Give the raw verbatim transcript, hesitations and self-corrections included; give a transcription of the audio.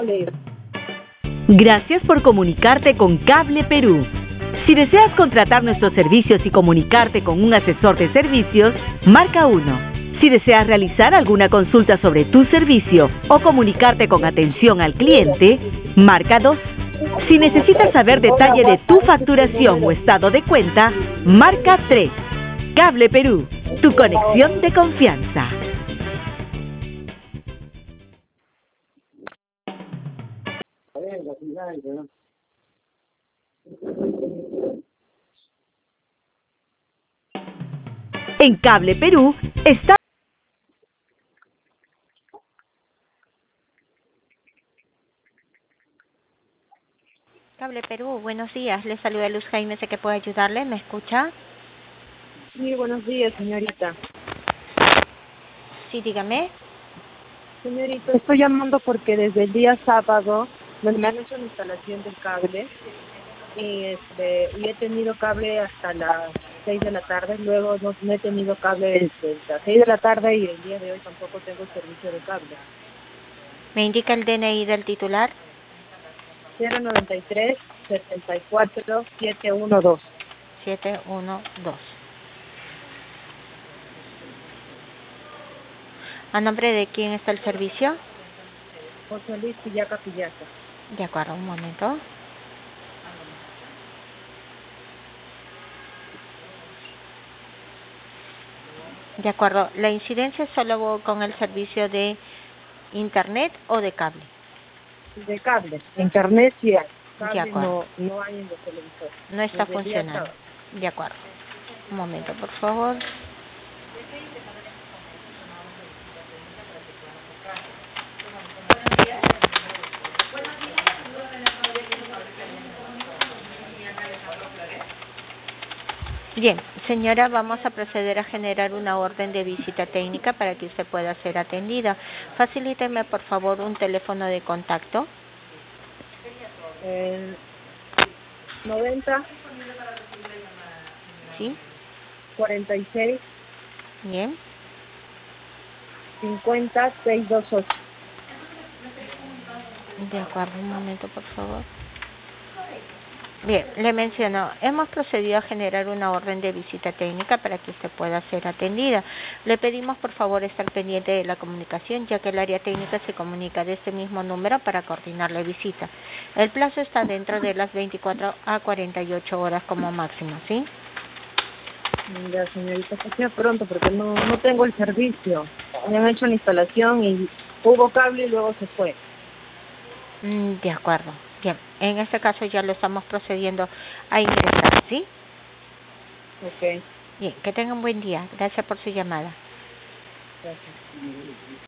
leer. Gracias por comunicarte con Cable Perú. Si deseas contratar nuestros servicios y comunicarte con un asesor de servicios, marca uno. Si deseas realizar alguna consulta sobre tu servicio o comunicarte con atención al cliente, marca dos. Si necesitas saber detalle de tu facturación o estado de cuenta, marca tres. Cable Perú, tu conexión de confianza. En Cable Perú está... Cable Perú, buenos días. Le saluda Luz Jaime, sé que puedo ayudarle. ¿Me escucha? Sí, buenos días, señorita. Sí, dígame. Señorita, estoy llamando porque desde el día sábado bueno, me han hecho la instalación del cable y, este, y he tenido cable hasta las seis de la tarde. Luego no, no he tenido cable desde las seis de la tarde y el día de hoy tampoco tengo servicio de cable. ¿Me indica el D N I del titular? cero noventa y tres, setenta y cuatro, setecientos doce. siete uno dos. ¿A nombre de quién está el servicio? José Luis Pillaca Pillaca. De acuerdo, un momento. De acuerdo, ¿la incidencia es solo con el servicio de internet o de cable? De cable. Internet sí hay. De Cable acuerdo. no, no hay en los televisores. No está Desde el día funcionando. sábado. De acuerdo. Un momento, por favor. Bien, señora, vamos a proceder a generar una orden de visita técnica para que usted pueda ser atendida. Facilíteme, por favor, un teléfono de contacto. Eh, noventa, ¿Sí? cuarenta y seis, Bien. cincuenta, seiscientos veintiocho. De acuerdo, un momento, por favor. Bien, le menciono, hemos procedido a generar una orden de visita técnica para que usted pueda ser atendida. Le pedimos, por favor, estar pendiente de la comunicación, ya que el área técnica se comunica de este mismo número para coordinar la visita. El plazo está dentro de las veinticuatro a cuarenta y ocho horas como máximo, ¿sí? Ya, señorita, que sea pronto porque no, no tengo el servicio. Me han hecho la instalación y hubo cable y luego se fue. Mm, de acuerdo. Bien, en este caso ya lo estamos procediendo a ingresar, ¿sí? Ok, Bien, que tenga un buen día. Gracias por su llamada. gracias.